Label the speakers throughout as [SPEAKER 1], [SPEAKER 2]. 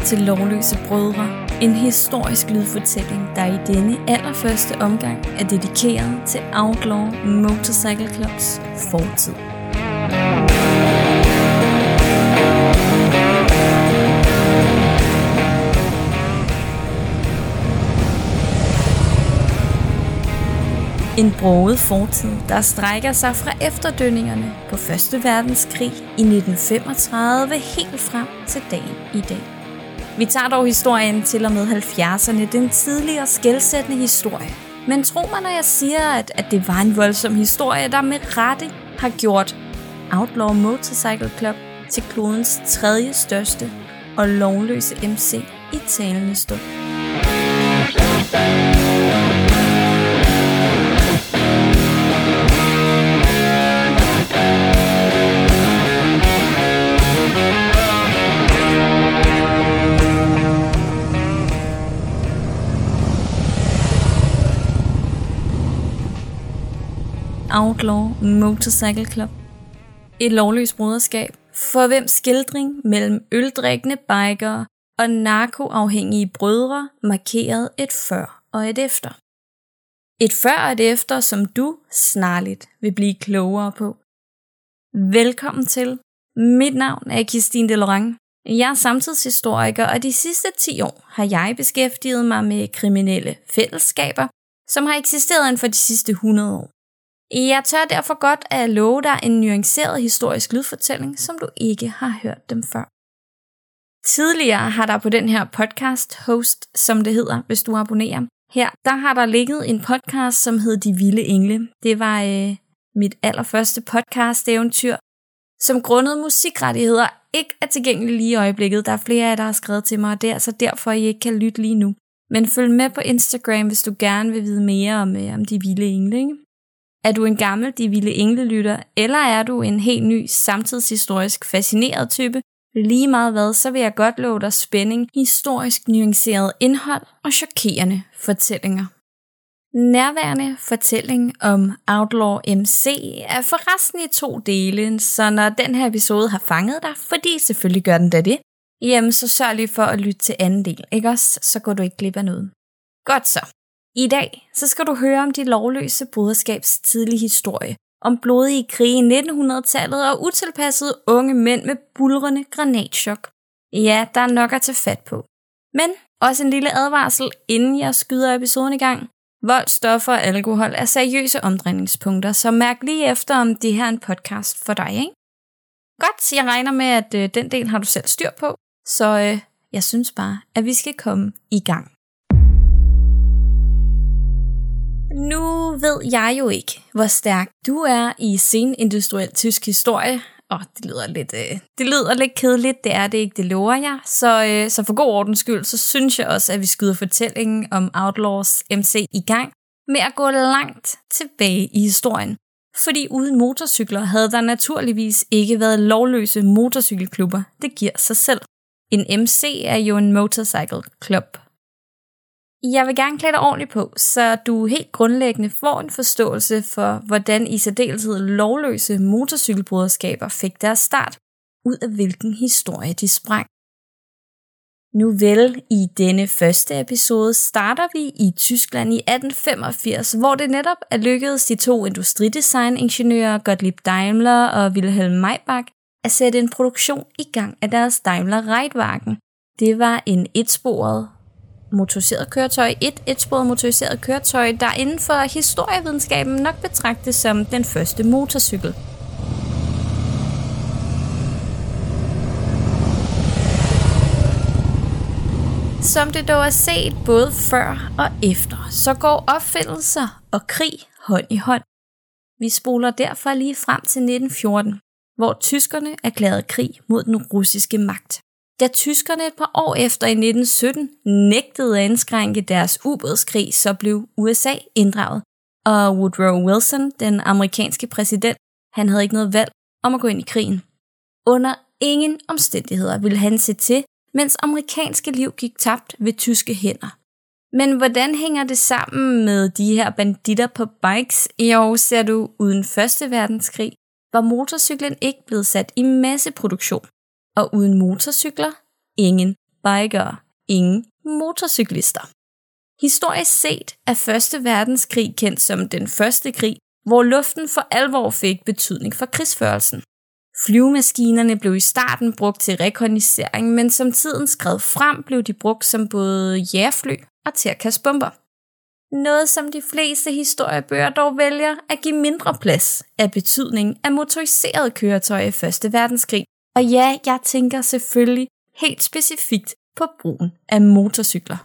[SPEAKER 1] til Lovløse Brødre, en historisk lydfortælling, der i denne allerførste omgang er dedikeret til Outlaw Motorcycle Clubs fortid. En broget fortid, der strækker sig fra efterdønningerne på 1. verdenskrig i 1935 helt frem til dagen i dag. Vi tager dog historien til og med 70'erne, den tidligere skelsættende historie. Men tro mig, når jeg siger, at det var en voldsom historie, der med rette har gjort Outlaw Motorcycle Club til klodens tredje største og lovløse MC i talende stund. Outlaw Motorcycle Club. Et lovløst broderskab, for hvem skildring mellem øldrikkende bikere og narkoafhængige brødre markerede et før og et efter. Et før og et efter, som du snarligt vil blive klogere på. Velkommen til. Mit navn er Christine Delorang. Jeg er samtidshistoriker, og de sidste 10 år har jeg beskæftiget mig med kriminelle fællesskaber, som har eksisteret inden for de sidste 100 år. Jeg tør derfor godt at love dig en nuanceret historisk lydfortælling, som du ikke har hørt dem før. Tidligere har der på den her podcast host, som det hedder, hvis du abonnerer, her, der har der ligget en podcast, som hed De Vilde Engle. Det var mit allerførste podcast-eventyr, som grundet musikrettigheder ikke er tilgængelig lige i øjeblikket. Der er flere af jer, der har skrevet til mig, og det er altså derfor, I ikke kan lytte lige nu. Men følg med på Instagram, hvis du gerne vil vide mere om De Vilde Engle, ikke? Er du en gammel De Vilde Engle-lytter, eller er du en helt ny, samtidshistorisk fascineret type? Lige meget hvad, så vil jeg godt love dig spænding, historisk nuanceret indhold og chokerende fortællinger. Nærværende fortælling om Outlaw MC er forresten i 2 dele, så når den her episode har fanget dig, fordi selvfølgelig gør den da det, jamen så sørg lige for at lytte til anden del, ikke også? Så går du ikke glip af noget. Godt så. I dag så skal du høre om de lovløse broderskabs tidlige historie, om blodige krige i 1900-tallet og utilpassede unge mænd med buldrende granatchok. Ja, der er nok at tage fat på. Men også en lille advarsel, inden jeg skyder episoden i gang. Vold, stoffer og alkohol er seriøse omdrejningspunkter, så mærk lige efter, om det her er en podcast for dig, ikke? Godt, jeg regner med, at den del har du selv styr på, så jeg synes bare, at vi skal komme i gang. Nu ved jeg jo ikke, hvor stærk du er i senindustriel tysk historie. Det lyder lidt kedeligt, det er det ikke, det lover jeg. Så for god ordens skyld, så synes jeg også, at vi skyder fortællingen om Outlaws MC i gang med at gå langt tilbage i historien. Fordi uden motorcykler havde der naturligvis ikke været lovløse motorcykelklubber. Det giver sig selv. En MC er jo en motorcycle club. Jeg vil gerne klæde dig ordentligt på, så du helt grundlæggende får en forståelse for, hvordan i særdeleshed lovløse motorcykelbroderskaber fik deres start, ud af hvilken historie de sprang. Nu vel, i denne første episode starter vi i Tyskland i 1885, hvor det netop er lykkedes de 2 industridesigningeniører Gottlieb Daimler og Wilhelm Maybach at sætte en produktion i gang af deres Daimler Reitwagen. Det var en etsporet motoriseret køretøj, der inden for historievidenskaben nok betragtes som den første motorcykel. Som det dog er set både før og efter, så går opfindelser og krig hånd i hånd. Vi spoler derfor lige frem til 1914, hvor tyskerne erklærede krig mod den russiske magt. Da tyskerne et par år efter i 1917 nægtede at indskrænke deres ubådskrig, så blev USA inddraget. Og Woodrow Wilson, den amerikanske præsident, han havde ikke noget valg om at gå ind i krigen. Under ingen omstændigheder ville han se til, mens amerikanske liv gik tabt ved tyske hænder. Men hvordan hænger det sammen med de her banditter på bikes? Jo, ser du, uden 1. verdenskrig var motorcyklen ikke blevet sat i masseproduktion. Og uden motorcykler, ingen bikere, ingen motorcyklister. Historisk set er 1. verdenskrig kendt som den første krig, hvor luften for alvor fik betydning for krigsførelsen. Flyvemaskinerne blev i starten brugt til rekognoscering, men som tiden skred frem, blev de brugt som både jagerfly og til at kaste bomber. Noget som de fleste historiebøger dog vælger at give mindre plads af betydningen af motoriserede køretøjer i 1. verdenskrig. Og ja, jeg tænker selvfølgelig helt specifikt på brugen af motorcykler.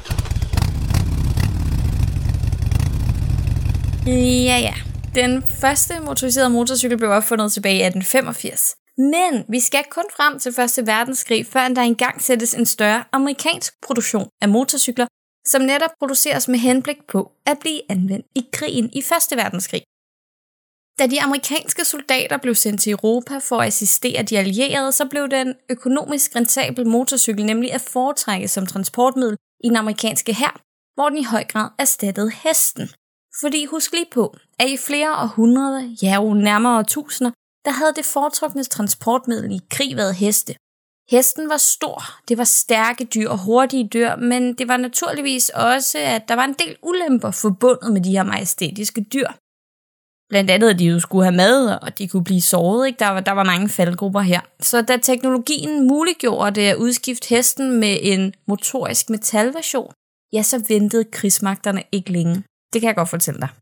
[SPEAKER 1] Ja. Den første motoriserede motorcykel blev opfundet tilbage i 1885. Men vi skal kun frem til 1. verdenskrig, før der engang sættes en større amerikansk produktion af motorcykler, som netop produceres med henblik på at blive anvendt i krigen i 1. verdenskrig. Da de amerikanske soldater blev sendt til Europa for at assistere de allierede, så blev den økonomisk rentabel motorcykel nemlig at foretrække som transportmiddel i den amerikanske hær, hvor den i høj grad erstattede hesten. Fordi husk lige på, at i flere århundreder, ja jo nærmere tusinder, der havde det foretrukne transportmiddel i krig været heste. Hesten var stor, det var stærke dyr og hurtige dyr, men det var naturligvis også, at der var en del ulemper forbundet med de her majestætiske dyr. Blandt andet, at de jo skulle have mad, og de kunne blive såret, ikke? Der var mange faldgrupper her. Så da teknologien muliggjorde det at udskifte hesten med en motorisk metalversion, ja, så ventede krigsmagterne ikke længe. Det kan jeg godt fortælle dig.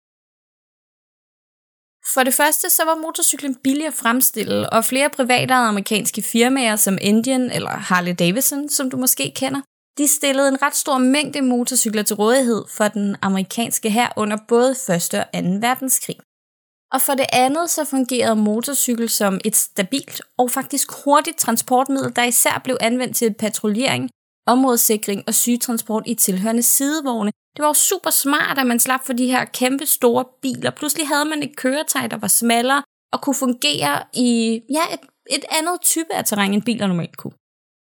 [SPEAKER 1] For det første så var motorcyklen billig at fremstille, og flere private amerikanske firmaer som Indian eller Harley Davidson, som du måske kender, de stillede en ret stor mængde motorcykler til rådighed for den amerikanske hær under både 1. og 2. verdenskrig. Og for det andet så fungerede motorcykel som et stabilt og faktisk hurtigt transportmiddel, der især blev anvendt til patruljering, områdesikring og sygetransport i tilhørende sidevogne. Det var jo super smart, at man slap for de her kæmpe store biler. Pludselig havde man et køretøj, der var smallere og kunne fungere i et andet type af terræn, end biler normalt kunne.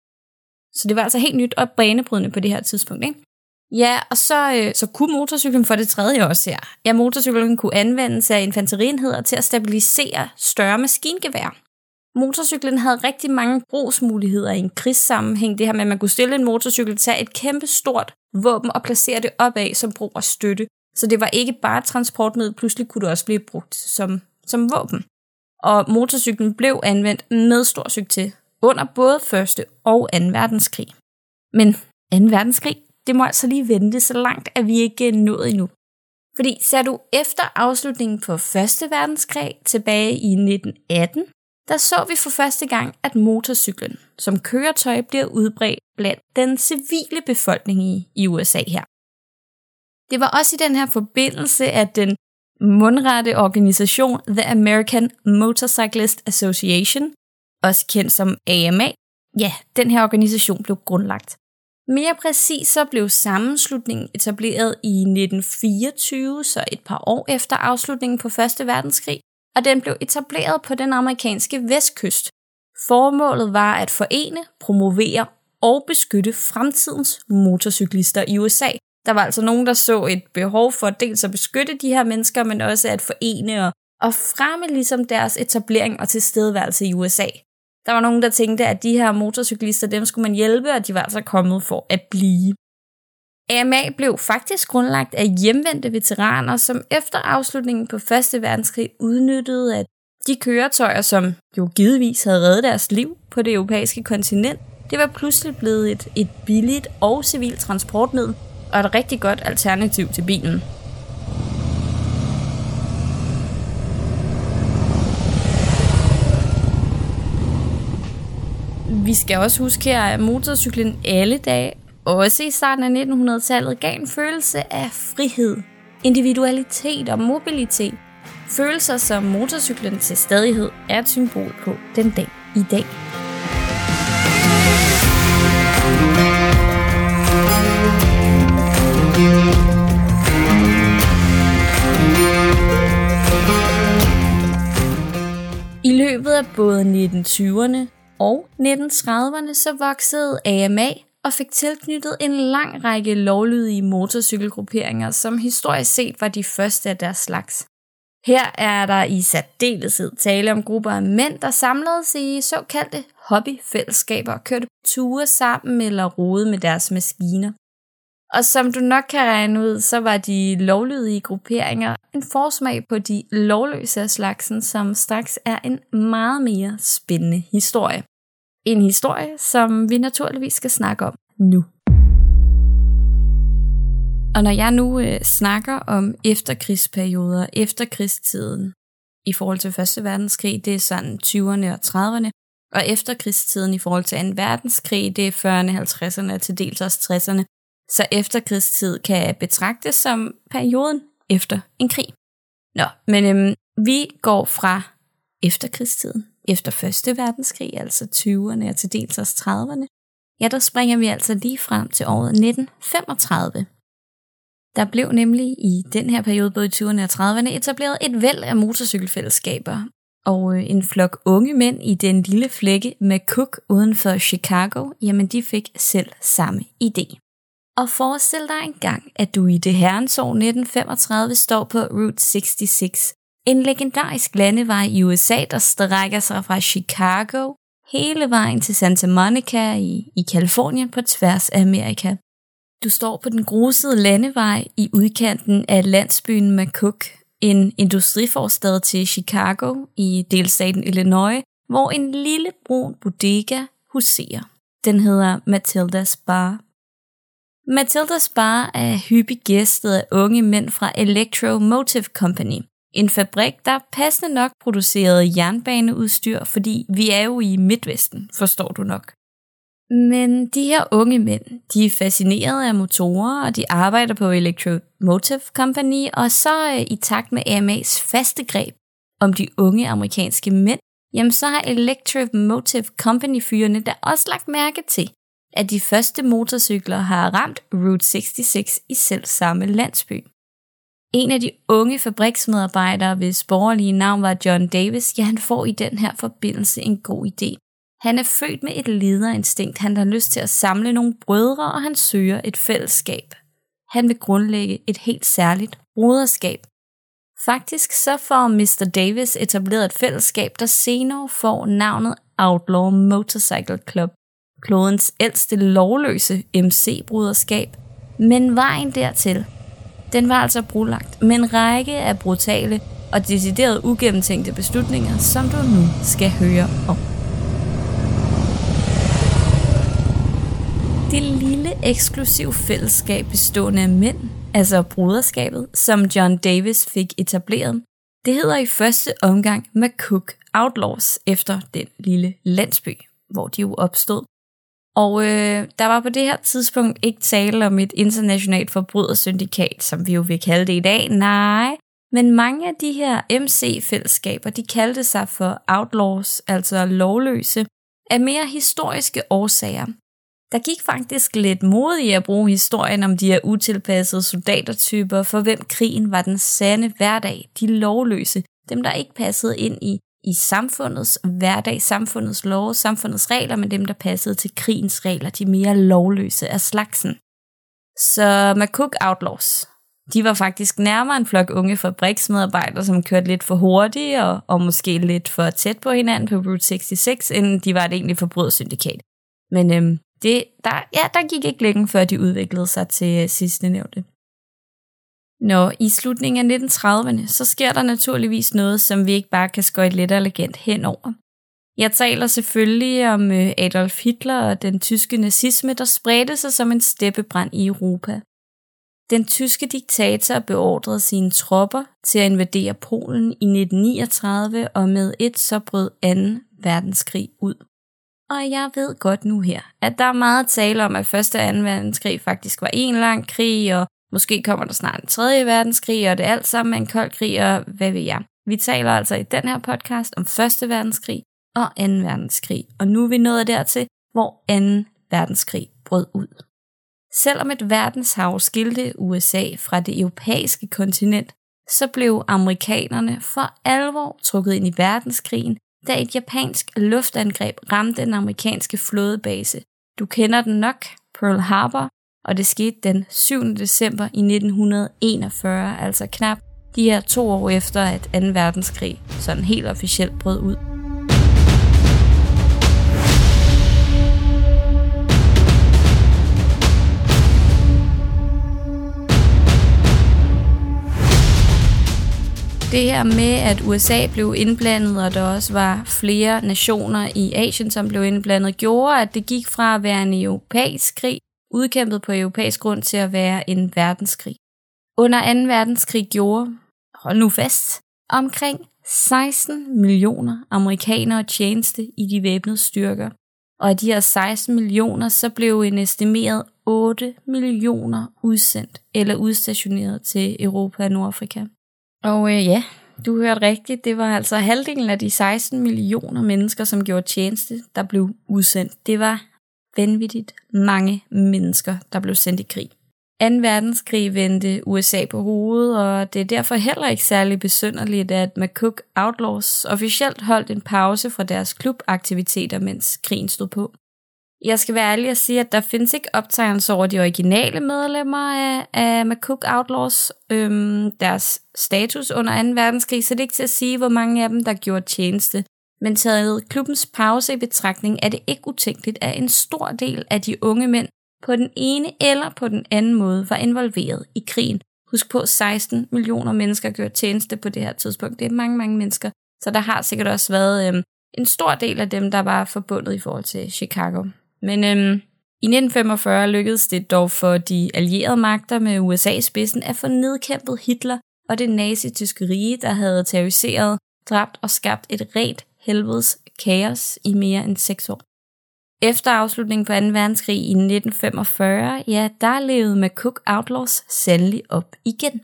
[SPEAKER 1] Så det var altså helt nyt og banebrydende på det her tidspunkt, ikke? Ja, og så kunne motorcyklen for det tredje også her. Ja, motorcyklen kunne anvendes af infanterienheder til at stabilisere større maskingevær. Motorcyklen havde rigtig mange brugsmuligheder i en krigssammenhæng. Det her med, at man kunne stille en motorcykel, tage et kæmpe stort våben og placere det opad som brug og støtte. Så det var ikke bare et transportmiddel, pludselig kunne det også blive brugt som våben. Og motorcyklen blev anvendt med stor succes under både 1. og 2. verdenskrig. Men 2. verdenskrig, det må altså lige vente så langt, at vi ikke er nået endnu. Fordi ser du efter afslutningen på 1. verdenskrig tilbage i 1918, der så vi for første gang, at motorcyklen som køretøj bliver udbredt blandt den civile befolkning i USA her. Det var også i den her forbindelse, at den mundrette organisation The American Motorcyclist Association, også kendt som AMA, ja, den her organisation blev grundlagt. Mere præcis så blev sammenslutningen etableret i 1924, så et par år efter afslutningen på 1. verdenskrig, og den blev etableret på den amerikanske vestkyst. Formålet var at forene, promovere og beskytte fremtidens motorcyklister i USA. Der var altså nogen, der så et behov for dels at beskytte de her mennesker, men også at forene og fremme ligesom deres etablering og tilstedeværelse i USA. Der var nogen, der tænkte, at de her motorcyklister, dem skulle man hjælpe, og de var altså kommet for at blive. AMA blev faktisk grundlagt af hjemvendte veteraner, som efter afslutningen på 1. verdenskrig udnyttede, at de køretøjer, som jo givetvis havde reddet deres liv på det europæiske kontinent, det var pludselig blevet et billigt og civilt transportmiddel, og et rigtig godt alternativ til bilen. Vi skal også huske her, at motorcyklen alle dage, også i starten af 1900-tallet, gav en følelse af frihed, individualitet og mobilitet. Følelser, som motorcyklen til stadighed er et symbol på den dag i dag. I løbet af både 1920'erne og 1930'erne så voksede AMA og fik tilknyttet en lang række lovlydige motorcykelgrupperinger, som historisk set var de første af deres slags. Her er der i særdeleshed tale om grupper af mænd, der samledes i såkaldte hobbyfællesskaber og kørte ture sammen eller rode med deres maskiner. Og som du nok kan regne ud, så var de lovlydige grupperinger en forsmag på de lovløse af slagsen, som straks er en meget mere spændende historie. En historie, som vi naturligvis skal snakke om nu. Og når jeg nu snakker om efterkrigsperioder, efterkrigstiden i forhold til 1. verdenskrig, det er sådan 20'erne og 30'erne, og efterkrigstiden i forhold til 2. verdenskrig, det er 40'erne, 50'erne og til dels også 60'erne. Så efterkrigstid kan betragtes som perioden efter en krig. Men vi går fra efterkrigstiden, efter 1. verdenskrig, altså 20'erne og til dels også 30'erne. Ja, der springer vi altså lige frem til året 1935. Der blev nemlig i den her periode, både i 20'erne og 30'erne, etableret et væld af motorcykelfællesskaber. Og en flok unge mænd i den lille flække McCook uden for Chicago, jamen de fik selv samme idé. Og forestil dig engang, at du i det herrens år 1935 står på Route 66, en legendarisk landevej i USA, der strækker sig fra Chicago hele vejen til Santa Monica i Californien på tværs af Amerika. Du står på den grusede landevej i udkanten af landsbyen McCook, en industriforstad til Chicago i delstaten Illinois, hvor en lille brun bodega huserer. Den hedder Matilda's Bar. Matilda's Bar er hyppigt gæstet af unge mænd fra Electromotive Company, en fabrik, der passende nok producerede jernbaneudstyr, fordi vi er jo i Midtvesten, forstår du nok. Men de her unge mænd, de er fascineret af motorer, og de arbejder på Electromotive Company, og så i takt med AMA's faste greb om de unge amerikanske mænd, jamen så har Electromotive Company-fyrene der også lagt mærke til, at de første motorcykler har ramt Route 66 i selv samme landsby. En af de unge fabriksmedarbejdere, hvis borgerlige navn var John Davis, ja, han får i den her forbindelse en god idé. Han er født med et lederinstinkt, han har lyst til at samle nogle brødre, og han søger et fællesskab. Han vil grundlægge et helt særligt broderskab. Faktisk så får Mr. Davis etableret et fællesskab, der senere får navnet Outlaw Motorcycle Club, klodens ældste lovløse MC-broderskab. Men vejen dertil, den var altså brolagt med en række af brutale og decideret ugennemtænkte beslutninger, som du nu skal høre om. Det lille eksklusive fællesskab bestående af mænd, altså broderskabet, som John Davis fik etableret, det hedder i første omgang McCook Outlaws efter den lille landsby, hvor de jo opstod. Og der var på det her tidspunkt ikke tale om et internationalt forbrydersyndikat, som vi jo vil kalde det i dag. Nej, men mange af de her MC-fællesskaber, de kaldte sig for outlaws, altså lovløse, af mere historiske årsager. Der gik faktisk lidt mod i at bruge historien om de her utilpassede soldatertyper, for hvem krigen var den sande hverdag, de lovløse, dem der ikke passede ind i samfundets hverdag, samfundets love, samfundets regler, men dem der passede til krigens regler, de mere lovløse af slagsen. Så McCook Outlaws, de var faktisk nærmere en flok unge fabriksmedarbejdere, som kørte lidt for hurtigt og måske lidt for tæt på hinanden på Route 66, end de var et egentligt forbrydersyndikat. Men der gik ikke længe før de udviklede sig til sidstnævnte. I slutningen af 1930'erne, så sker der naturligvis noget, som vi ikke bare kan skøjte let og elegant henover. Jeg taler selvfølgelig om Adolf Hitler og den tyske nazisme, der spredte sig som en steppebrand i Europa. Den tyske diktator beordrede sine tropper til at invadere Polen i 1939, og med et så brød 2. verdenskrig ud. Og jeg ved godt nu her, at der er meget tale om, at 1. og 2. verdenskrig faktisk var en lang krig, og måske kommer der snart en 3. verdenskrig, og det er alt sammen en kold krig, og hvad ved jeg. Vi taler altså i den her podcast om 1. verdenskrig og 2. verdenskrig, og nu er vi nået dertil, hvor 2. verdenskrig brød ud. Selvom et verdenshav skilte USA fra det europæiske kontinent, så blev amerikanerne for alvor trukket ind i verdenskrigen, da et japansk luftangreb ramte den amerikanske flådebase. Du kender den nok, Pearl Harbor, og det skete den 7. december i 1941, altså knap de her 2 år efter, at 2. verdenskrig sådan helt officielt brød ud. Det her med, at USA blev indblandet, og der også var flere nationer i Asien, som blev indblandet, gjorde, at det gik fra at være en europæisk krig, udkæmpet på europæisk grund, til at være en verdenskrig. Under 2. verdenskrig gjorde, hold nu fast, omkring 16 millioner amerikanere tjeneste i de væbnede styrker. Og af de her 16 millioner, så blev en estimeret 8 millioner udsendt eller udstationeret til Europa og Nordafrika. Og ja, du hørte rigtigt, det var altså halvdelen af de 16 millioner mennesker, som gjorde tjeneste, der blev udsendt. Det var vanvittigt mange mennesker, der blev sendt i krig. 2. verdenskrig vendte USA på hovedet, og det er derfor heller ikke særlig besynderligt, at McCook Outlaws officielt holdt en pause fra deres klubaktiviteter, mens krigen stod på. Jeg skal være ærlig og sige, at der findes ikke optegnelser over de originale medlemmer af McCook Outlaws, deres status under 2. verdenskrig, så det er ikke til at sige, hvor mange af dem, der gjorde tjeneste. Men taget klubbens pause i betragtning, er det ikke utænkeligt, at en stor del af de unge mænd på den ene eller på den anden måde var involveret i krigen. Husk på, 16 millioner mennesker gjorde tjeneste på det her tidspunkt. Det er mange, mange mennesker, så der har sikkert også været en stor del af dem, der var forbundet i forhold til Chicago. Men i 1945 lykkedes det dog for de allierede magter med USA i spidsen at få nedkæmpet Hitler og det nazityske rige, der havde terroriseret, dræbt og skabt et rent helvedes kaos i mere end 6 år. Efter afslutningen på 2. verdenskrig i 1945, ja, der levede McCook Outlaws sandelig op igen.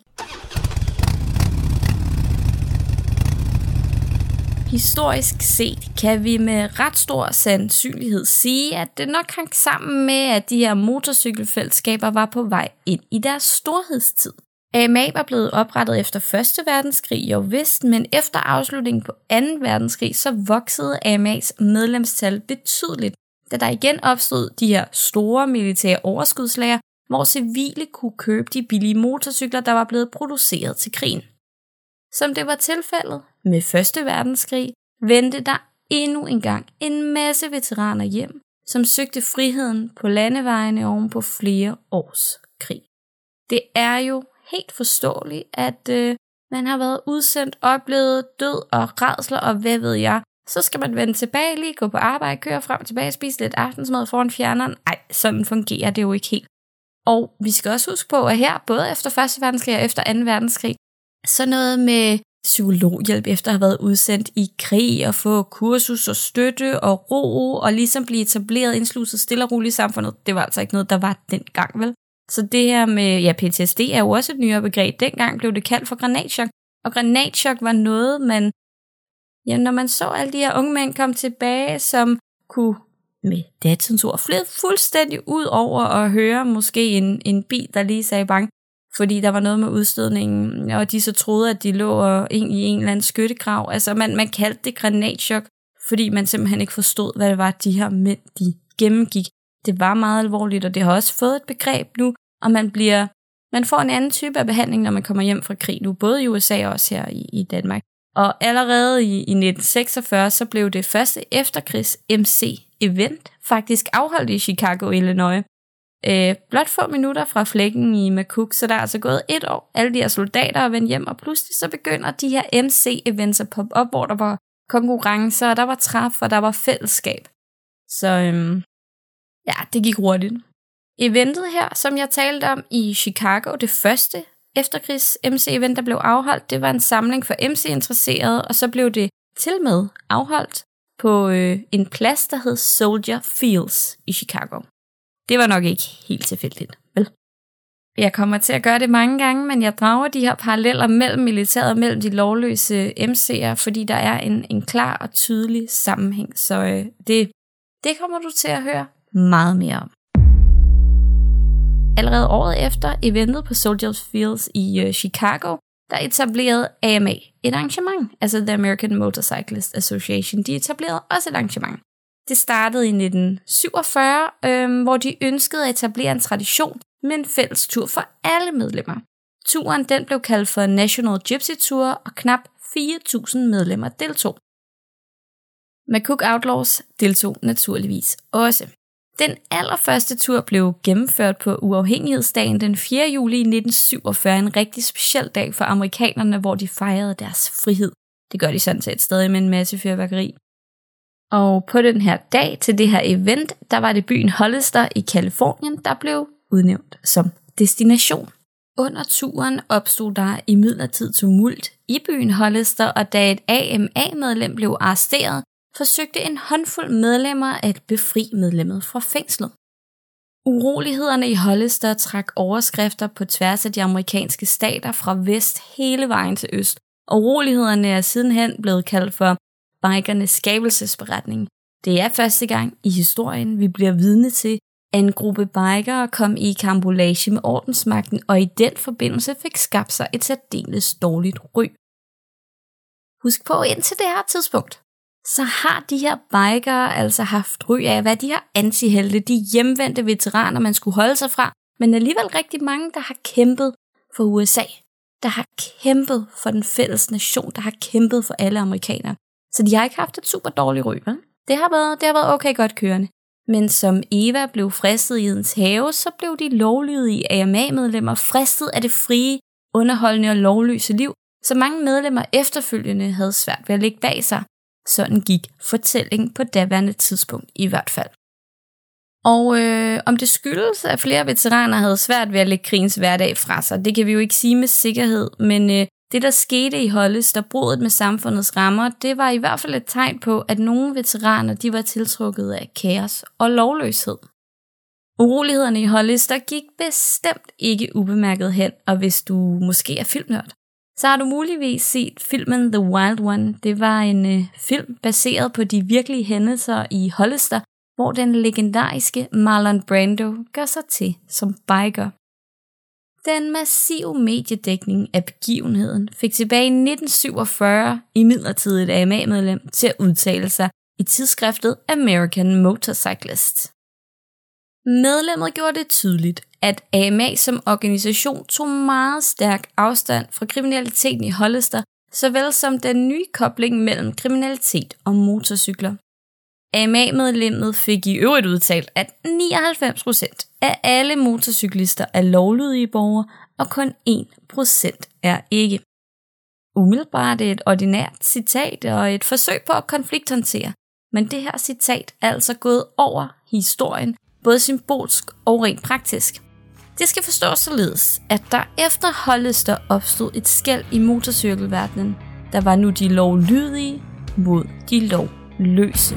[SPEAKER 1] Historisk set kan vi med ret stor sandsynlighed sige, at det nok hang sammen med, at de her motorcykelfællesskaber var på vej ind i deres storhedstid. AMA var blevet oprettet efter 1. verdenskrig, jo vist, men efter afslutningen på 2. verdenskrig, så voksede AMA's medlemstal betydeligt, da der igen opstod de her store militære overskudslager, hvor civile kunne købe de billige motorcykler, der var blevet produceret til krigen. Som det var tilfældet med 1. verdenskrig, vendte der endnu engang en masse veteraner hjem, som søgte friheden på landevejene oven på flere års krig. Det er jo helt forståeligt, at man har været udsendt, oplevet død og rædsler og hvad ved jeg. Så skal man vende tilbage, lige gå på arbejde, køre frem og tilbage, spise lidt aftensmad foran fjerneren. Ej, sådan fungerer det jo ikke helt. Og vi skal også huske på, at her, både efter 1. verdenskrig og efter 2. verdenskrig, så noget med psykologhjælp efter at have været udsendt i krig og få kursus og støtte og ro og ligesom blive etableret, indsluset stille og roligt i samfundet, det var altså ikke noget, der var dengang, vel? Så det her med PTSD er jo også et nyere begreb. Dengang blev det kaldt for granatchok, og granatchok var noget, man, når man så alle de her unge mænd komme tilbage, som kunne med datidens ord flede fuldstændig ud over at høre måske en bil, der lige sagde bang, fordi der var noget med udstødningen, og de så troede, at de lå i en eller anden skyttegrav. Altså man kaldte det granatchok, fordi man simpelthen ikke forstod, hvad det var, de her mænd, de gennemgik. Det var meget alvorligt, og det har også fået et begreb nu, og man får en anden type af behandling, når man kommer hjem fra krig nu, både i USA og også her i Danmark. Og allerede i 1946, så blev det første efterkrigs MC-event faktisk afholdt i Chicago, Illinois. Blot få minutter fra flækken i McCook, så der er altså gået 1 år. Alle de her soldater er vendt hjem, og pludselig så begynder de her MC-events at poppe op, hvor der var konkurrencer, og der var træf, og der var fællesskab. Så ja, det gik hurtigt. Eventet her, som jeg talte om i Chicago, det første efterkrigs MC-event, der blev afholdt, det var en samling for MC-interesserede, og så blev det til med afholdt på en plads, der hed Soldier Fields i Chicago. Det var nok ikke helt tilfældigt, vel? Jeg kommer til at gøre det mange gange, men jeg drager de her paralleller mellem militæret og mellem de lovløse MC'er, fordi der er en klar og tydelig sammenhæng, så det kommer du til at høre meget mere om. Allerede året efter eventet på Soldier Fields i Chicago, der etablerede AMA et arrangement, altså The American Motorcyclist Association. De etablerede også et arrangement. Det startede i 1947, hvor de ønskede at etablere en tradition med en fælles tur for alle medlemmer. Turen den blev kaldt for National Gypsy Tour, og knap 4.000 medlemmer deltog. McCook Outlaws deltog naturligvis også. Den allerførste tur blev gennemført på uafhængighedsdagen den 4. juli 1947, en rigtig speciel dag for amerikanerne, hvor de fejrede deres frihed. Det gør de sådan set stadig med en masse fyrværkeri. Og på den her dag til det her event, der var det byen Hollister i Californien, der blev udnævnt som destination. Under turen opstod der imidlertid tumult i byen Hollister, og da et AMA-medlem blev arresteret, forsøgte en håndfuld medlemmer at befri medlemmet fra fængslet. Urolighederne i Hollister trak overskrifter på tværs af de amerikanske stater fra vest hele vejen til øst, og urolighederne er sidenhen blevet kaldt for bikernes skabelsesberetning. Det er første gang i historien, vi bliver vidne til, at en gruppe bikere kom i karambolage med ordensmagten, og i den forbindelse fik skabt sig et særdeles dårligt ry. Husk på, indtil det her tidspunkt, så har de her bikere altså haft ry af at være de her antihelte, de hjemvendte veteraner, man skulle holde sig fra, men alligevel rigtig mange, der har kæmpet for USA, der har kæmpet for den fælles nation, der har kæmpet for alle amerikanere. Så de har ikke haft et super dårligt ry, vel? Det har været okay godt kørende. Men som Eva blev fristet i Edens have, så blev de lovlydige AMA-medlemmer fristet af det frie, underholdende og lovløse liv, så mange medlemmer efterfølgende havde svært ved at lægge bag sig. Sådan gik fortællingen på daværende tidspunkt i hvert fald. Og om det skyldes, at flere veteraner havde svært ved at lægge krigens hverdag fra sig, det kan vi jo ikke sige med sikkerhed, men det der skete i Hollister, bruddet med samfundets rammer, det var i hvert fald et tegn på, at nogle veteraner de var tiltrukket af kaos og lovløshed. Urolighederne i Hollister gik bestemt ikke ubemærket hen, og hvis du måske er filmnørd, så har du muligvis set filmen The Wild One. Det var en film baseret på de virkelige hændelser i Hollister, hvor den legendariske Marlon Brando gør sig til som biker. Den massive mediedækning af begivenheden fik tilbage i 1947 imidlertid et AMA-medlem til at udtale sig i tidsskriftet American Motorcyclist. Medlemmet gjorde det tydeligt, at AMA som organisation tog meget stærk afstand fra kriminaliteten i Hollister, såvel som den nye kobling mellem kriminalitet og motorcykler. AMA-medlemmet fik i øvrigt udtalt, at 99% af alle motorcyklister er lovlydige borgere, og kun 1% er ikke. Umiddelbart er det et ordinært citat og et forsøg på at konflikthåndtere, men det her citat er altså gået over historien, både symbolsk og rent praktisk. Det skal forstås således, at der efter Hollister opstod et skel i motorcykelverdenen. Der var nu de lovlydige mod de lovløse.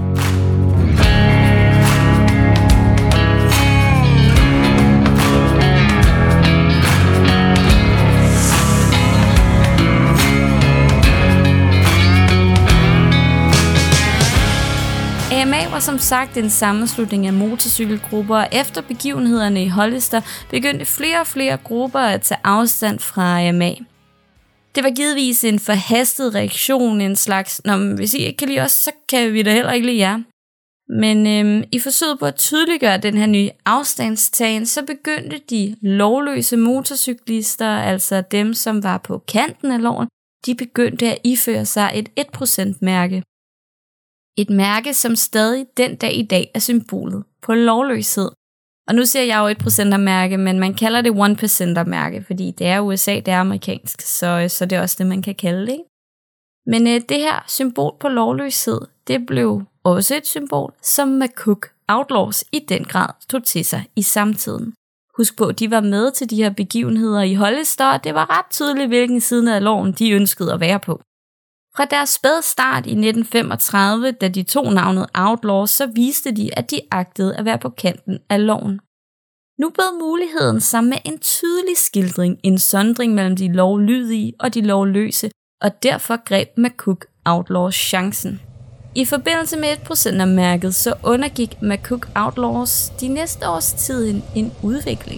[SPEAKER 1] AMA var som sagt en sammenslutning af motorcykelgrupper, og efter begivenhederne i Hollister begyndte flere og flere grupper at tage afstand fra AMA. Det var givetvis en forhastet reaktion, en slags, hvis I ikke kan lide os, så kan vi da heller ikke lide jer. Men i forsøget på at tydeliggøre den her nye afstandstagen, så begyndte de lovløse motorcyklister, altså dem, som var på kanten af loven, de begyndte at iføre sig et 1%-mærke. Et mærke, som stadig den dag i dag er symbolet på lovløshed. Og nu siger jeg jo 1%-mærke, men man kalder det 1%-mærke, fordi det er USA, det er amerikansk, så det er også det, man kan kalde det. Ikke? Men det her symbol på lovløshed, det blev også et symbol, som McCook Outlaws i den grad tog til sig i samtiden. Husk på, de var med til de her begivenheder i Hollister, og det var ret tydeligt, hvilken side af loven de ønskede at være på. Fra deres spæde start i 1935, da de tog navnet Outlaws, så viste de, at de agtede at være på kanten af loven. Nu bød muligheden sammen med en tydelig skildring en sondring mellem de lovlydige og de lovløse, og derfor greb McCook Outlaws chancen. I forbindelse med 1%-mærket så undergik McCook Outlaws de næste års tid en udvikling.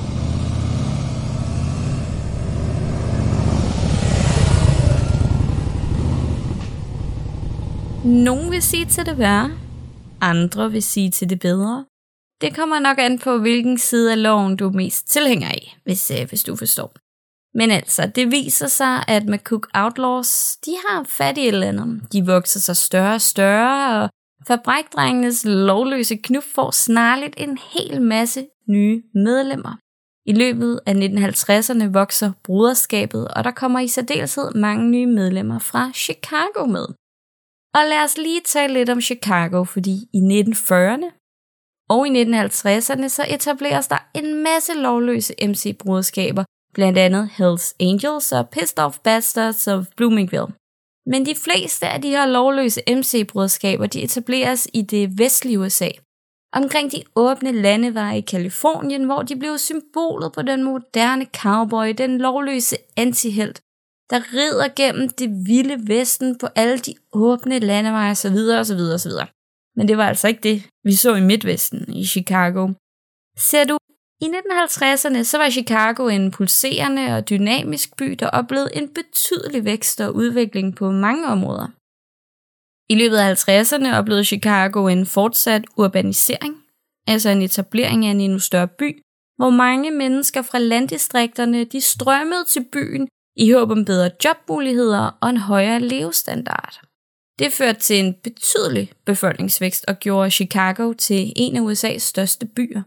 [SPEAKER 1] Nogle vil sige til det værre, andre vil sige til det bedre. Det kommer nok an på, hvilken side af loven du er mest tilhænger af, hvis du forstår. Men altså, det viser sig, at McCook Outlaws, de har fat i et eller andet. De vokser sig større og større, og fabrikdrengenes lovløse knub får snarligt en hel masse nye medlemmer. I løbet af 1950'erne vokser broderskabet, og der kommer i særdeleshed mange nye medlemmer fra Chicago med. Og lad os lige tale lidt om Chicago, fordi i 1940'erne og i 1950'erne så etableres der en masse lovløse MC-broderskaber, blandt andet Hells Angels og Pissed Off Bastards of Bloomingville. Men de fleste af de her lovløse MC-broderskaber, de etableres i det vestlige USA, omkring de åbne landeveje i Californien, hvor de blev symbolet på den moderne cowboy, den lovløse antihelt, der rider gennem det vilde vesten på alle de åbne landeveje osv. osv. osv. Men det var altså ikke det, vi så i Midtvesten i Chicago. Ser du, i 1950'erne så var Chicago en pulserende og dynamisk by, der oplevede en betydelig vækst og udvikling på mange områder. I løbet af 50'erne oplevede Chicago en fortsat urbanisering, altså en etablering af en endnu større by, hvor mange mennesker fra landdistrikterne de strømmede til byen i håb om bedre jobmuligheder og en højere levestandard. Det førte til en betydelig befolkningsvækst og gjorde Chicago til en af USA's største byer.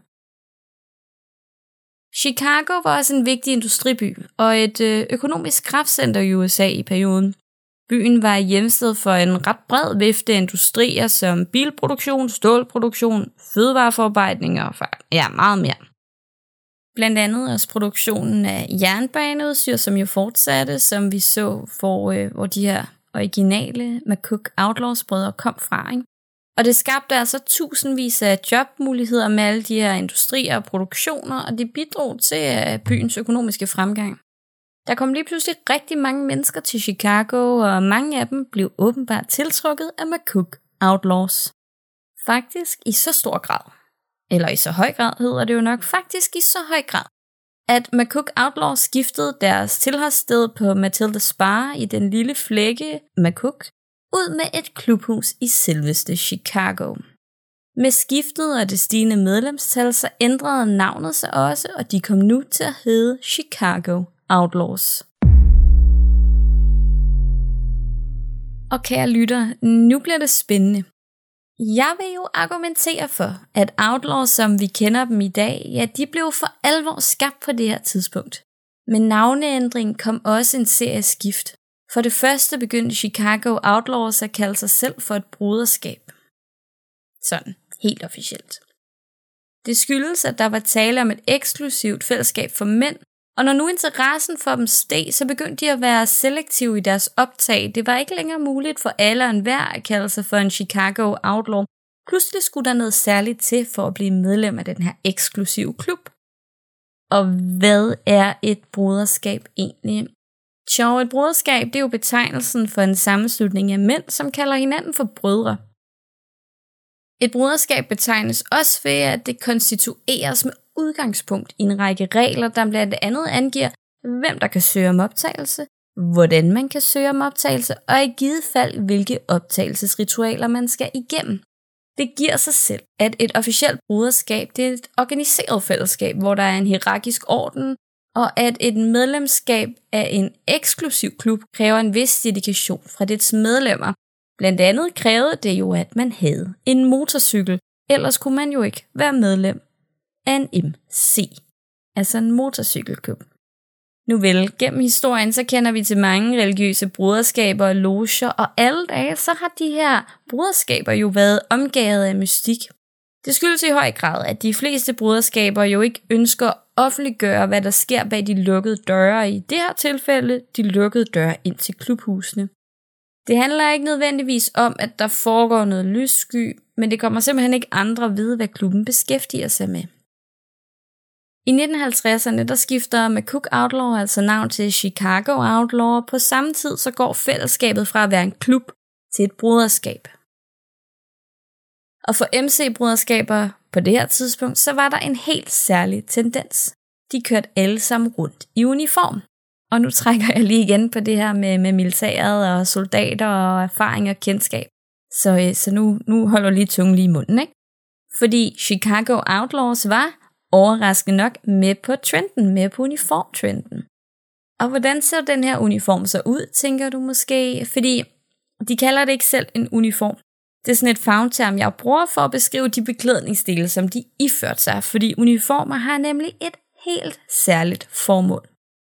[SPEAKER 1] Chicago var også en vigtig industriby og et økonomisk kraftcenter i USA i perioden. Byen var hjemsted for en ret bred vifte af industrier som bilproduktion, stålproduktion, fødevareforarbejdning og meget mere. Blandt andet også produktionen af jernbaneudstyr, som jo fortsatte, som vi så, hvor de her originale McCook Outlaws brødre kom fra. Ikke? Og det skabte altså tusindvis af jobmuligheder med alle de her industrier og produktioner, og det bidrog til byens økonomiske fremgang. Der kom lige pludselig rigtig mange mennesker til Chicago, og mange af dem blev åbenbart tiltrukket af McCook Outlaws. Faktisk i så stor grad, eller i så høj grad hedder det jo nok, faktisk i så høj grad, at McCook Outlaws skiftede deres tilholdssted på Matilda's Bar i den lille flække McCook ud med et klubhus i selveste Chicago. Med skiftet og det stigende medlemstal så ændrede navnet sig også, og de kom nu til at hedde Chicago Outlaws. Og kære lytter, nu bliver det spændende. Jeg vil jo argumentere for, at Outlaws, som vi kender dem i dag, ja, de blev for alvor skabt på det her tidspunkt. Med navneændring kom også en serie skift. For det første begyndte Chicago Outlaws at kalde sig selv for et broderskab. Sådan, helt officielt. Det skyldes, at der var tale om et eksklusivt fællesskab for mænd, og når nu interessen for dem steg, så begyndte de at være selektive i deres optag. Det var ikke længere muligt for alle og enhver at kalde sig for en Chicago Outlaw. Pludselig skulle der noget særligt til for at blive medlem af den her eksklusive klub. Og hvad er et broderskab egentlig? Et broderskab, det er jo betegnelsen for en sammenslutning af mænd, som kalder hinanden for brødre. Et broderskab betegnes også ved, at det konstitueres med udgangspunkt i en række regler, der blandt andet angiver, hvem der kan søge om optagelse, hvordan man kan søge om optagelse, og i givet fald, hvilke optagelsesritualer man skal igennem. Det giver sig selv, at et officielt broderskab det er et organiseret fællesskab, hvor der er en hierarkisk orden, og at et medlemskab af en eksklusiv klub kræver en vis dedikation fra dets medlemmer. Blandt andet krævede det jo, at man havde en motorcykel, ellers kunne man jo ikke være medlem af en MC, altså en motorcykelklub. Nu vel, gennem historien så kender vi til mange religiøse broderskaber og loger, og alle dage så har de her broderskaber jo været omgavet af mystik. Det skyldes i høj grad, at de fleste broderskaber jo ikke ønsker at offentliggøre, hvad der sker bag de lukkede døre, i det her tilfælde de lukkede døre ind til klubhusene. Det handler ikke nødvendigvis om, at der foregår noget lyssky, men det kommer simpelthen ikke andre at vide, hvad klubben beskæftiger sig med. I 1950'erne der skifter McCook Outlaw altså navn til Chicago Outlaw, og på samme tid så går fællesskabet fra at være en klub til et broderskab. Og for MC-broderskaber på det her tidspunkt, så var der en helt særlig tendens. De kørte alle sammen rundt i uniform. Og nu trækker jeg lige igen på det her med militæret og soldater og erfaring og kendskab. Så nu holder jeg lige tungen lige i munden, ikke? Fordi Chicago Outlaws var overraskende nok med på trenden, med på uniformtrenden. Og hvordan ser den her uniform så ud, tænker du måske? Fordi de kalder det ikke selv en uniform. Det er sådan et fagterm, jeg bruger for at beskrive de beklædningsdele, som de iførte sig, fordi uniformer har nemlig et helt særligt formål.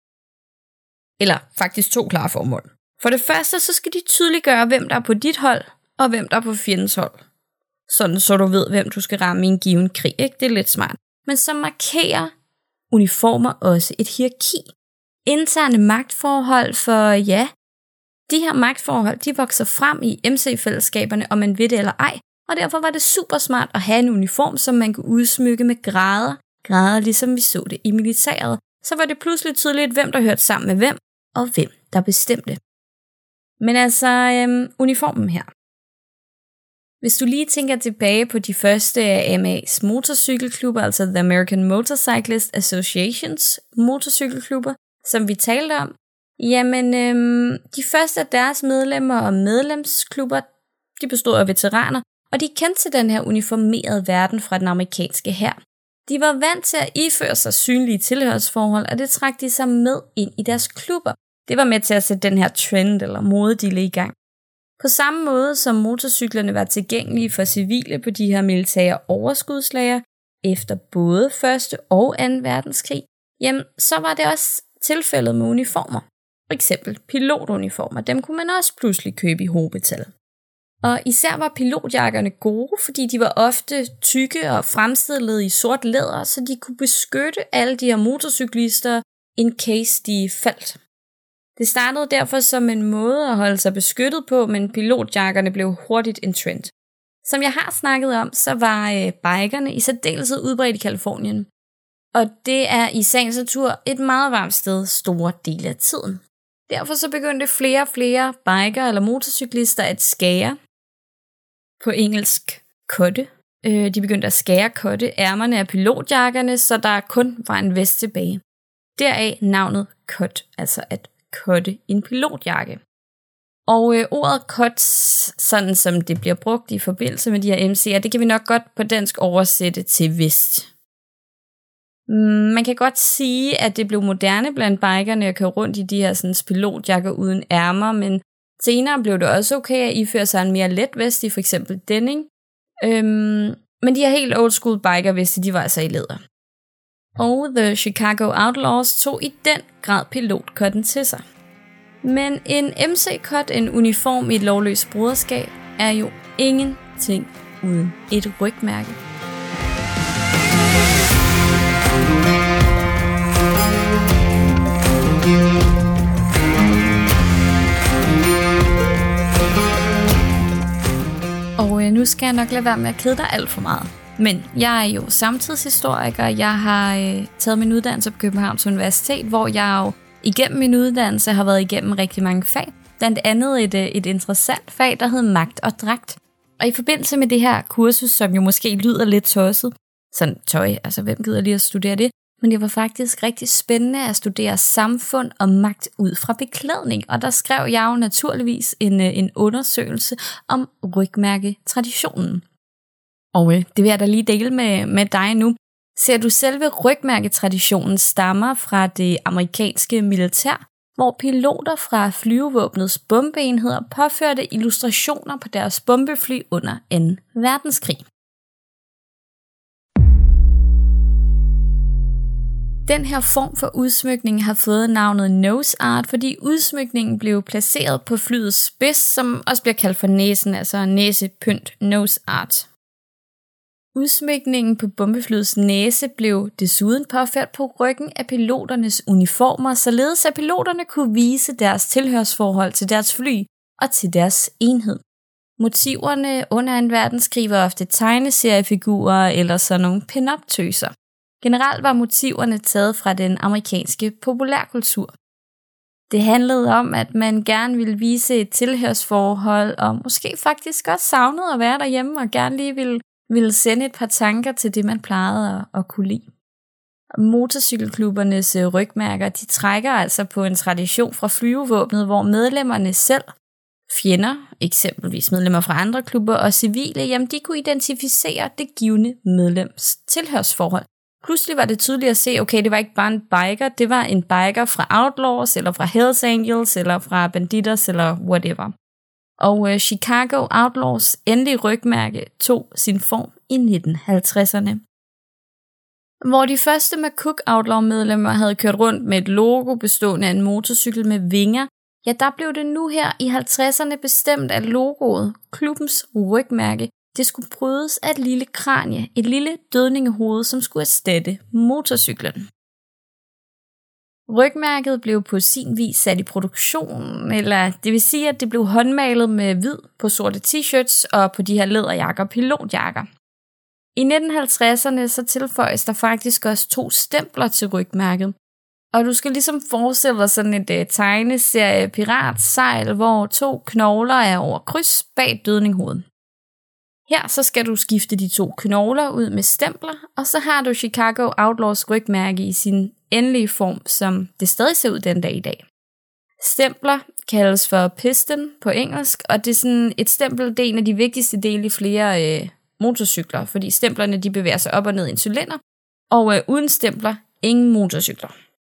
[SPEAKER 1] Eller faktisk 2 klare formål. For det første, så skal de tydeliggøre, hvem der er på dit hold, og hvem der er på fjendens hold. Sådan så du ved, hvem du skal ramme i en given krig, ikke? Det er lidt smart. Men så markerer uniformer også et hierarki. Interne magtforhold, for ja, de her magtforhold, de vokser frem i MC-fællesskaberne, om man ved det eller ej, og derfor var det super smart at have en uniform, som man kunne udsmykke med grader. Grader, ligesom vi så det i militæret. Så var det pludselig tydeligt, hvem der hørte sammen med hvem, og hvem der bestemte. Men altså, uniformen her. Hvis du lige tænker tilbage på de første af AMA's motorcykelklubber, altså The American Motorcyclist Associations motorcykelklubber, som vi talte om, jamen, de første af deres medlemmer og medlemsklubber, de bestod af veteraner, og de kendte til den her uniformerede verden fra den amerikanske hær. De var vant til at iføre sig synlige tilhørsforhold, og det trak de sig med ind i deres klubber. Det var med til at sætte den her trend eller modedille i gang. På samme måde som motorcyklerne var tilgængelige for civile på de her militære overskudslager efter både 1. og 2. verdenskrig, jamen så var det også tilfældet med uniformer. For eksempel pilotuniformer, dem kunne man også pludselig købe i hobetal. Og især var pilotjakkerne gode, fordi de var ofte tykke og fremstillet i sort læder, så de kunne beskytte alle de her motorcyklister, in case de faldt. Det startede derfor som en måde at holde sig beskyttet på, men pilotjakkerne blev hurtigt en trend. Som jeg har snakket om, så var bikerne i særdeleshed udbredt i Californien. Og det er i sagens natur et meget varmt sted store dele af tiden. Derfor så begyndte flere og flere biker eller motorcyklister at skære, på engelsk cutte. De begyndte at cutte ærmerne af pilotjakkerne, så der kun var en vest tilbage. Deraf navnet cut, altså at cutte en pilotjakke. Og ordet cut, sådan som det bliver brugt i forbindelse med de her MC'er, det kan vi nok godt på dansk oversætte til vest. Man kan godt sige, at det blev moderne blandt bikerne at køre rundt i de her sådan, pilotjakker uden ærmer, men senere blev det også okay at iføre sig en mere let vest i for eksempel denim. Men de her helt old school bikerveste, de var altså i læder. Og The Chicago Outlaws tog i den grad pilotcutten til sig. Men en MC-cut, en uniform i et lovløst broderskab, er jo ingenting uden et rygmærke. Og nu skal jeg nok lade være med at kede dig alt for meget. Men jeg er jo samtidshistoriker. Jeg har taget min uddannelse på Københavns Universitet, hvor jeg jo igennem min uddannelse har været igennem rigtig mange fag. Blandt andet et interessant fag, der hed magt og dragt. Og i forbindelse med det her kursus, som jo måske lyder lidt tosset, sådan tøj, altså hvem gider lige at studere det? Men det var faktisk rigtig spændende at studere samfund og magt ud fra beklædning. Og der skrev jeg jo naturligvis en undersøgelse om rygmærketraditionen. Og det vil jeg da lige dele med dig nu. Ser du selve rygmærketraditionen stammer fra det amerikanske militær, hvor piloter fra flyvevåbnets bombeenheder påførte illustrationer på deres bombefly under 2. verdenskrig. Den her form for udsmykning har fået navnet nose art, fordi udsmykningen blev placeret på flyets spids, som også bliver kaldt for næsen, altså næsepynt, nose art. Udsmykningen på bombeflyets næse blev desuden påført på ryggen af piloternes uniformer, således at piloterne kunne vise deres tilhørsforhold til deres fly og til deres enhed. Motiverne under 2. verdenskrig var ofte tegneseriefigurer eller sådan nogle pin-up-tøser. Generelt var motiverne taget fra den amerikanske populærkultur. Det handlede om, at man gerne ville vise et tilhørsforhold, og måske faktisk også savnede at være derhjemme, og gerne lige ville sende et par tanker til det, man plejede at kunne lide. Motorcykelklubbernes rygmærker, de trækker altså på en tradition fra flyvevåbnet, hvor medlemmerne selv, fjender, eksempelvis medlemmer fra andre klubber og civile, jamen de kunne identificere det givne medlems tilhørsforhold Pludselig var det tydeligt at se, okay, det var ikke bare en biker, det var en biker fra Outlaws, eller fra Hells Angels, eller fra Bandidos, eller whatever. Og Chicago Outlaws endelige rygmærke tog sin form i 1950'erne. Hvor de første McCook Outlaw-medlemmer havde kørt rundt med et logo bestående af en motorcykel med vinger, ja, der blev det nu her i 50'erne bestemt, at logoet, klubbens rygmærke, det skulle brydes af et lille kranie, et lille dødningehoved, som skulle erstatte motorcyklen. Rygmærket blev på sin vis sat i produktion, eller det vil sige, at det blev håndmalet med hvid på sorte t-shirts og på de her læderjakker og pilotjakker. I 1950'erne så tilføjes der faktisk også 2 stempler til rygmærket, og du skal ligesom forestille dig sådan et tegneserie piratsejl, hvor 2 knogler er over kryds bag dødninghovedet. Her så skal du skifte de 2 knogler ud med stempler, og så har du Chicago Outlaws rygmærke i sin endelige form, som det stadig ser ud den dag i dag. Stempler kaldes for piston på engelsk, og det er sådan et stempel, det er en af de vigtigste dele i flere motorcykler, fordi stemplerne de bevæger sig op og ned i en cylinder, og uden stempler, ingen motorcykler.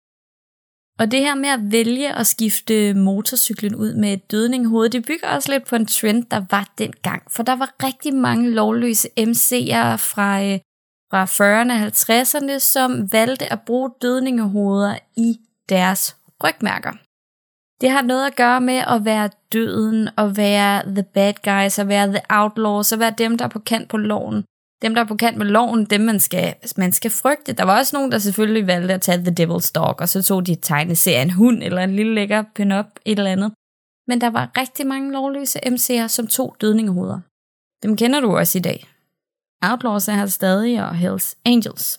[SPEAKER 1] Og det her med at vælge at skifte motorcyklen ud med et dødninghoved, det bygger også lidt på en trend, der var dengang. For der var rigtig mange lovløse MC'ere fra 40'erne og 50'erne, som valgte at bruge dødningehoveder i deres rygmærker. Det har noget at gøre med at være døden, og være the bad guys, og være the outlaws, og være dem, der er på kant på loven. Dem, der er på kant med loven, dem man skal frygte. Der var også nogen, der selvfølgelig valgte at tage the devil's dog, og så tog de et tegneserie, en hund eller en lille lækker pin-up, et eller andet. Men der var rigtig mange lovløse MC'er, som tog dødningehoveder. Dem kender du også i dag. Outlaws er her stadig, og Hells Angels.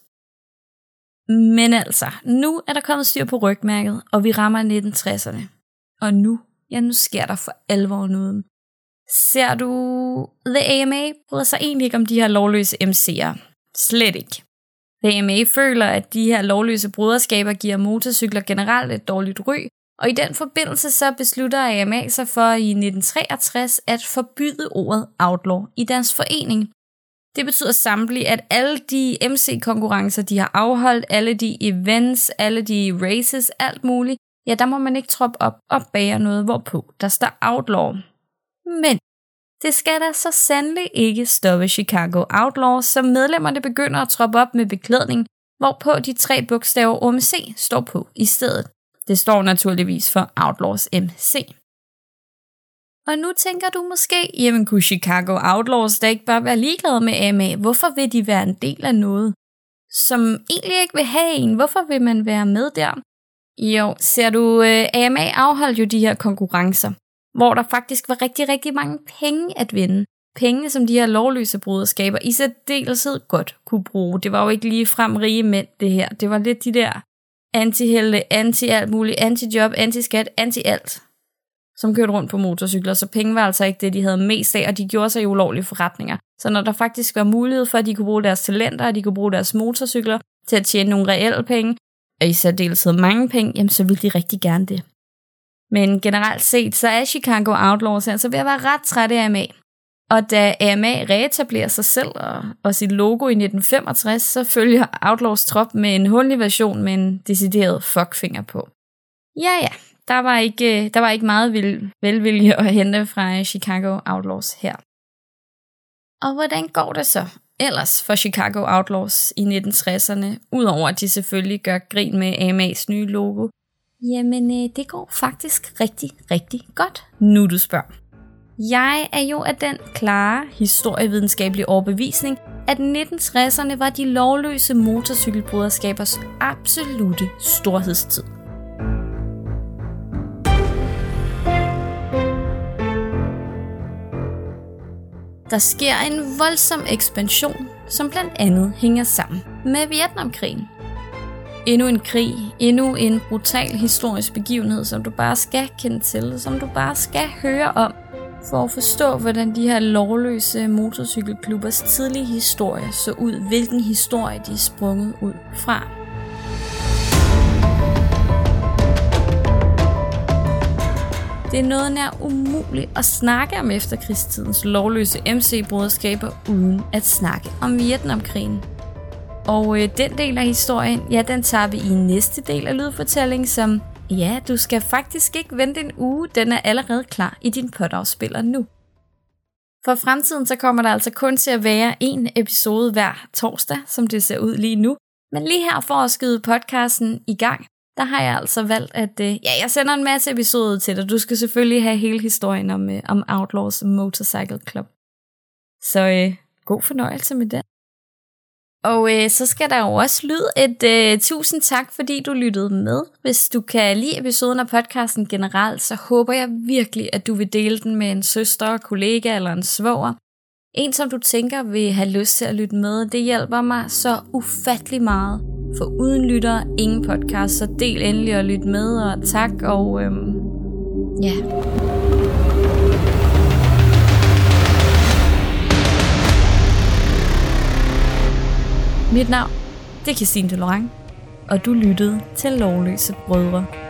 [SPEAKER 1] Men altså, nu er der kommet styr på rygmærket, og vi rammer 1960'erne. Og nu sker der for alvor noget. Ser du, The AMA bryder sig egentlig ikke om de her lovløse MC'er. Slet ikke. The AMA føler, at de her lovløse broderskaber giver motorcykler generelt et dårligt ry, og i den forbindelse så beslutter AMA sig for i 1963 at forbyde ordet outlaw i deres forening. Det betyder samtidig, at alle de MC-konkurrencer, de har afholdt, alle de events, alle de races, alt muligt, ja, der må man ikke troppe op og bære noget, hvorpå der står outlaw. Men det skal da så sandelig ikke stoppe Chicago Outlaws, så medlemmerne begynder at troppe op med beklædning, hvorpå de 3 bogstaver OMC står på i stedet. Det står naturligvis for Outlaws MC. Og nu tænker du måske, jamen kunne Chicago Outlaws da ikke bare være ligeglade med AMA? Hvorfor vil de være en del af noget, som egentlig ikke vil have en? Hvorfor vil man være med der? Jo, ser du, AMA afholdt jo de her konkurrencer, hvor der faktisk var rigtig, rigtig mange penge at vinde. Penge, som de her lovløse broderskaber i særdeleshed godt kunne bruge. Det var jo ikke lige frem rige mænd, det her. Det var lidt de der anti-helte, anti-alt muligt, anti-job, anti-skat, anti-alt, som kørte rundt på motorcykler. Så penge var altså ikke det, de havde mest af, og de gjorde sig i ulovlige forretninger. Så når der faktisk var mulighed for, at de kunne bruge deres talenter, og de kunne bruge deres motorcykler til at tjene nogle reelle penge, og i særdeleshed mange penge, jamen så ville de rigtig gerne det. Men generelt set, så er Chicago Outlaws altså ved at være ret træt af AMA. Og da AMA reetablerer sig selv og sit logo i 1965, så følger Outlaws trop med en hullig version med en decideret fuckfinger på. Ja, der var ikke meget velvilje at hente fra Chicago Outlaws her. Og hvordan går det så ellers for Chicago Outlaws i 1960'erne, udover at de selvfølgelig gør grin med AMA's nye logo? Jamen, det går faktisk rigtig, rigtig godt, nu du spørger. Jeg er jo af den klare historievidenskabelige overbevisning, at 1960'erne var de lovløse motorcykelbroderskabers absolute storhedstid. Der sker en voldsom ekspansion, som blandt andet hænger sammen med Vietnamkrigen. Endnu en krig, endnu en brutal historisk begivenhed, som du bare skal kende til, som du bare skal høre om, for at forstå, hvordan de her lovløse motorcykelklubbers tidlige historie så ud, hvilken historie de er sprunget ud fra. Det er noget nær umuligt at snakke om efterkrigstidens lovløse MC-broderskaber uden at snakke om Vietnamkrigen. Og den del af historien, ja, den tager vi i næste del af lydfortællingen, som, ja, du skal faktisk ikke vente en uge, den er allerede klar i din podafspiller nu. For fremtiden så kommer der altså kun til at være en episode hver torsdag, som det ser ud lige nu. Men lige her for at skyde podcasten i gang, der har jeg altså valgt, at jeg sender en masse episoder til dig. Du skal selvfølgelig have hele historien om Outlaws Motorcycle Club. Så god fornøjelse med den. Og så skal der jo også lyde et tusind tak, fordi du lyttede med. Hvis du kan lide episoden af podcasten generelt, så håber jeg virkelig, at du vil dele den med en søster, kollega eller en svoger. En, som du tænker vil have lyst til at lytte med. Det hjælper mig så ufattelig meget. For uden lytter, ingen podcast, så del endelig at lytte med, og tak, og ja... Mit navn, det er Christine de Lorang, og du lyttede til Lovløse Brødre.